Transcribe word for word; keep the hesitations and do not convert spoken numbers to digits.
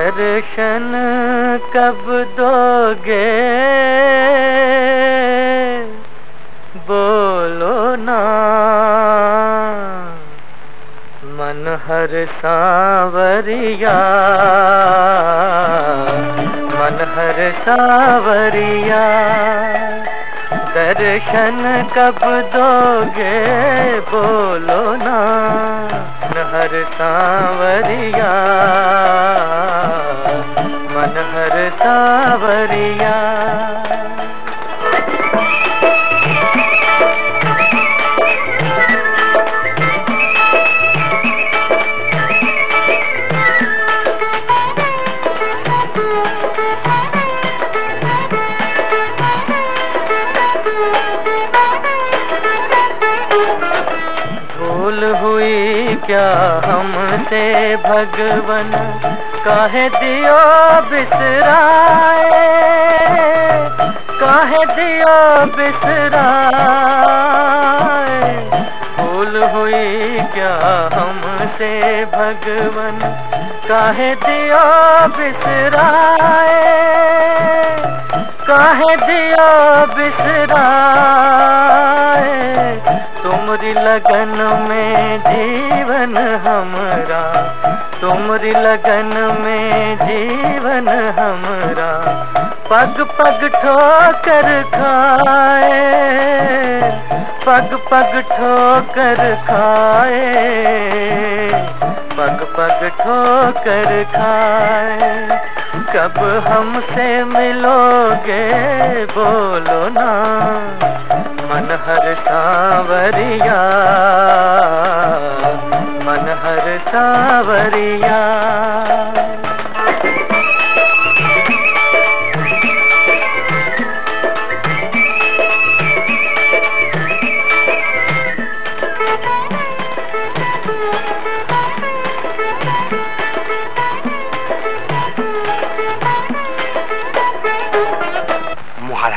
दर्शन कब दोगे बोलो ना, मन हर सांवरिया, मन हर सांवरिया। दर्शन कब दोगे बोलो ना, मन हर सांवरिया, मन हर सांवरिया। भूल हुई क्या हमसे भगवन, काहे दियो बिसराए, काहे दियो बिसराए। भूल हुई क्या हमसे भगवन, काहे दियो बिसराए, काहे दियो बिसराए। तुमरी लगन में जीवन हमरा, तुमरी लगन में जीवन हमरा, पग पग ठोकर खाए, पग पग ठोकर खाए, पग पग ठोकर खाए। कब हमसे मिलोगे बोलो ना, मन हर सांवरिया, मन हर सांवरिया।